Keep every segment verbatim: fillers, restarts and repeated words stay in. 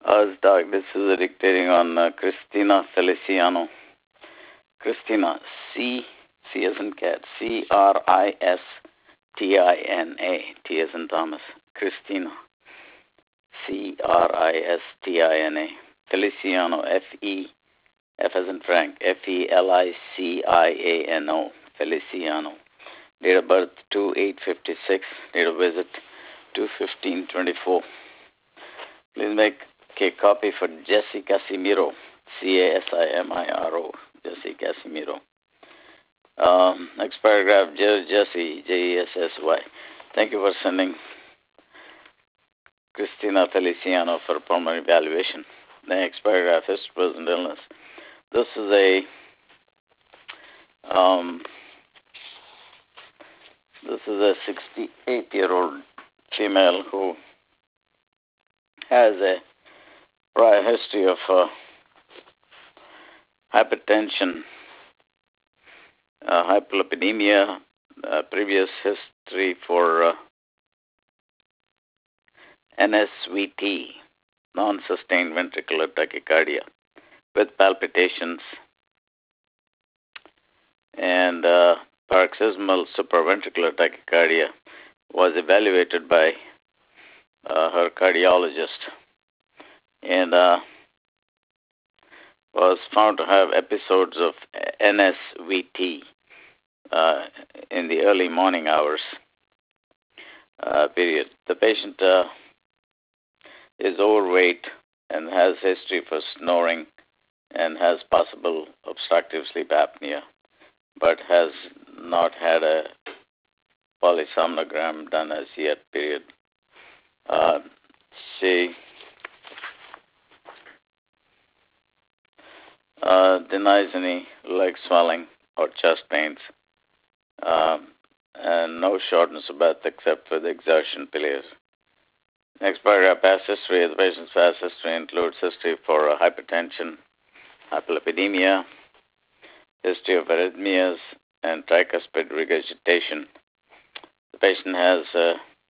Us, Doc, this is dictating on uh, Christina Feliciano. Christina, C, C as in cat, C R I S T I N A, T as in Thomas. Christina, C R I S T I N A. Feliciano, F E, F as in Frank, F E L I C I A N O, Feliciano. Date of birth, two eight fifty-six. Date of visit, two fifteen twenty-four. Please make a copy for Jesse Casimiro, C A S I M I R O, Jesse Casimiro. Um, next paragraph, Jesse, J E S S Y. Thank you for sending Christina Feliciano for pulmonary evaluation. Next paragraph, history present illness. This is a um, this is a sixty-eight-year-old female who has a prior history of uh, hypertension, uh, hyperlipidemia, uh, previous history for uh, N S V T, non-sustained ventricular tachycardia, with palpitations, and uh, paroxysmal supraventricular tachycardia, was evaluated by uh, her cardiologist, and uh, was found to have episodes of N S V T uh, in the early morning hours uh, period. The patient uh, is overweight and has history for snoring and has possible obstructive sleep apnea, but has not had a polysomnogram done as yet, period. Uh, she uh, denies any leg swelling or chest pains, uh, and no shortness of breath except with exertion periods. Next paragraph, past history. The patient's past history includes history for uh, hypertension, hyperlipidemia, history of arrhythmias, and tricuspid regurgitation. The patient has uh,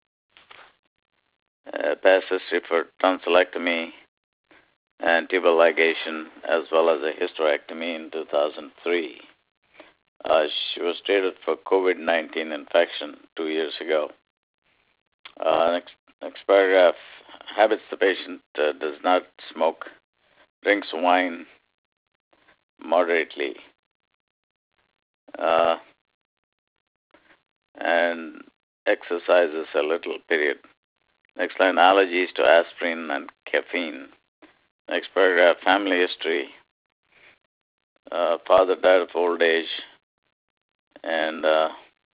a past history for tonsillectomy and tubal ligation, as well as a hysterectomy in two thousand three. Uh, she was treated for COVID nineteen infection two years ago. Uh, next, next paragraph, habits. The patient uh, does not smoke, drinks wine moderately, uh, and exercises a little, period. Next line, allergies to aspirin and caffeine. Next paragraph, family history. Uh, father died of old age and uh,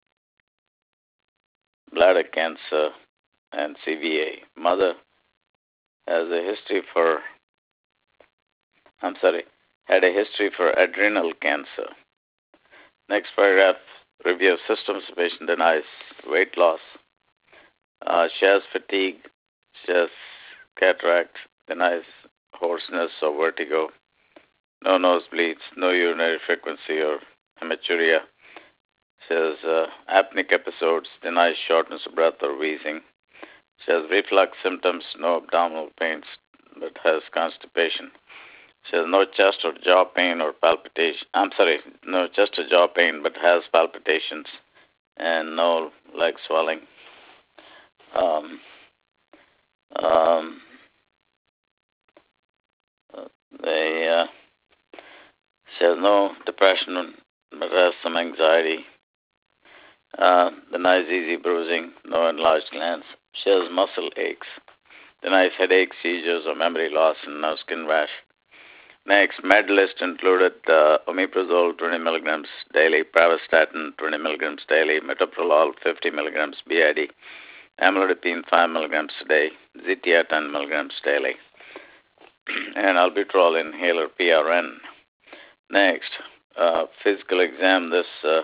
bladder cancer and C V A. Mother has a history for, I'm sorry, had a history for adrenal cancer. Next paragraph, review of symptoms. The patient denies weight loss. Uh, she has fatigue. She has cataract. Denies hoarseness or vertigo. No nosebleeds. No urinary frequency or hematuria. She has uh, apneic episodes. Denies shortness of breath or wheezing. She has reflux symptoms. No abdominal pains, but has constipation. She has no chest or jaw pain or palpitation. I'm sorry, no chest or jaw pain, but has palpitations and no leg swelling. Um, um, they, uh, she has no depression, but has some anxiety. Uh, denies easy bruising, no enlarged glands. She has muscle aches. Denies headaches, seizures, or memory loss, and no skin rash. Next, med list included uh, omeprazole twenty milligrams daily, pravastatin twenty milligrams daily, metoprolol fifty milligrams B I D, amlodipine five milligrams a day, Zetia ten milligrams daily, and albuterol inhaler P R N. Next, uh, physical exam. This uh,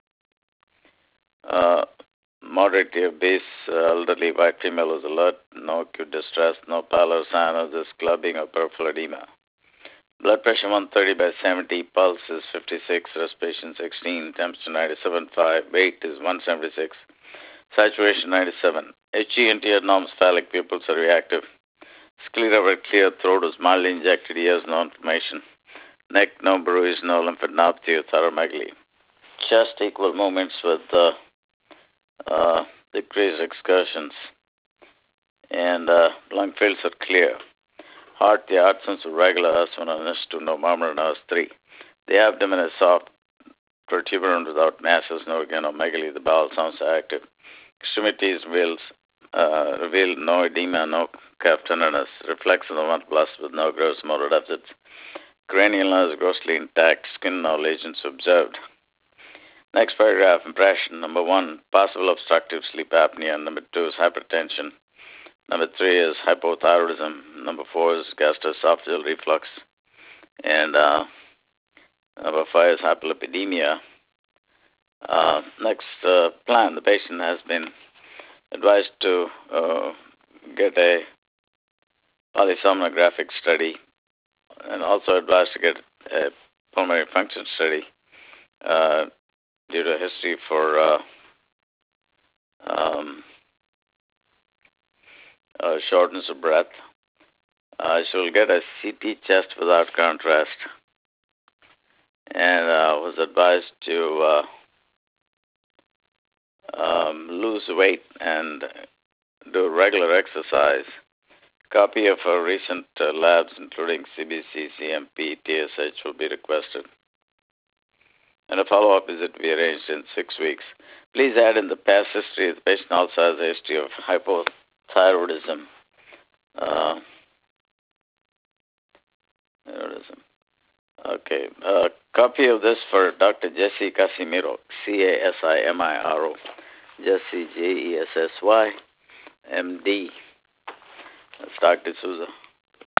uh, moderately obese uh, elderly white female was alert, no acute distress, no pallor, cyanosis, clubbing, or peripheral edema. Blood pressure one thirty by seventy, pulse is fifty-six, respiration sixteen, temperature ninety-seven point five, weight is one seventy-six, saturation ninety-seven. H G and T abnormal cephalic pupils are reactive. Sclera were clear, throat was mildly injected, ears no inflammation, neck no bruise, no lymphadenopathy or thyromegaly. Chest equal movements with uh, uh, decreased excursions, and uh, lung fields are clear. Heart, the heart sounds are regular, S one and S two, no murmur and S three. The abdomen is soft, protuberant without masses, no organomegaly. The bowel sounds are active. Extremities reveals, uh, reveal no edema, no calf tenderness. Reflex of the one plus with no gross motor deficits. Cranial nerves grossly intact. Skin no lesions observed. Next paragraph, impression. Number one, possible obstructive sleep apnea. Number two is hypertension. Number three is hypothyroidism. Number four is gastroesophageal reflux. And uh, number five is hyperlipidemia. Uh, next uh, plan, the patient has been advised to uh, get a polysomnographic study and also advised to get a pulmonary function study uh, due to history for uh, um, uh, shortness of breath. Uh, she will get a C T chest without contrast and uh, was advised to uh, um, lose weight and do regular exercise. Copy of her recent uh, labs, including C B C, C M P, T S H, will be requested. And a follow-up visit will be arranged in six weeks. Please add in the past history. The patient also has a history of hypothyroidism. Uh, thyroidism. Okay. Uh, copy of this for Doctor Jesse Casimiro, C A S I M I R O. Jesse, J E S S Y, M D. That's Doctor Souza.